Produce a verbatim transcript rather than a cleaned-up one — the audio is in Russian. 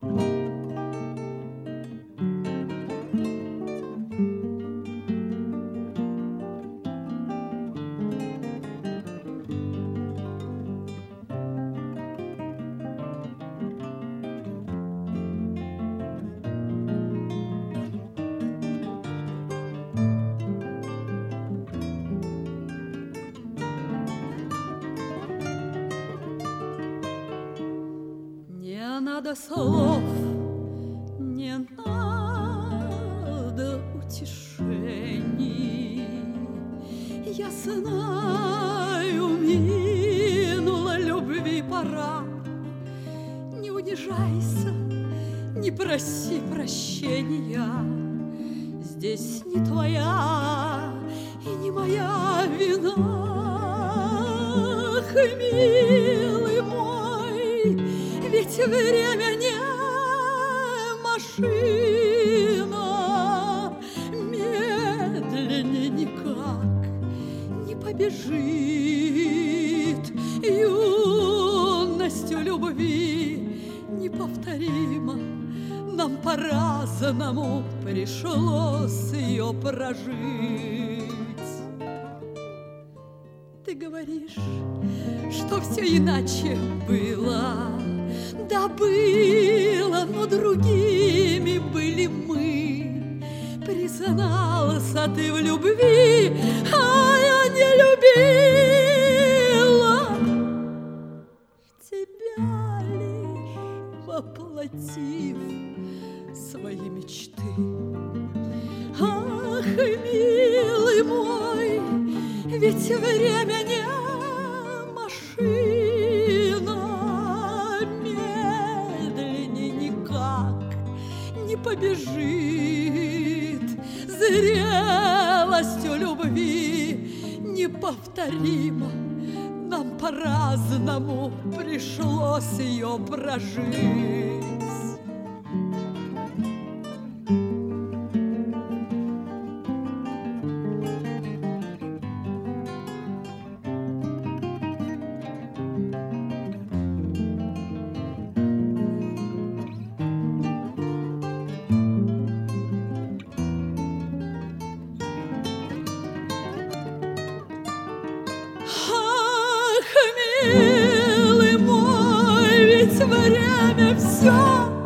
Не надо слов, не надо утешений. Я знаю, минула любви пора. Не унижайся, не проси прощения. Здесь не твоя и не моя вина. Ах, милый мой, ведь время не машина, медленнее никак не побежит. Юностью любви неповторимо нам по-разному пришлось ее прожить. Ты говоришь, что все иначе было. Да, было, но другими были мы. Признался ты в любви, а я не любила тебя, лишь воплотив свои мечты. Ах, милый мой, ведь время не машина, медленнее никак не побежит. Зрелостью любви неповторимо нам по-разному пришлось ее прожить. Милый мой, ведь время все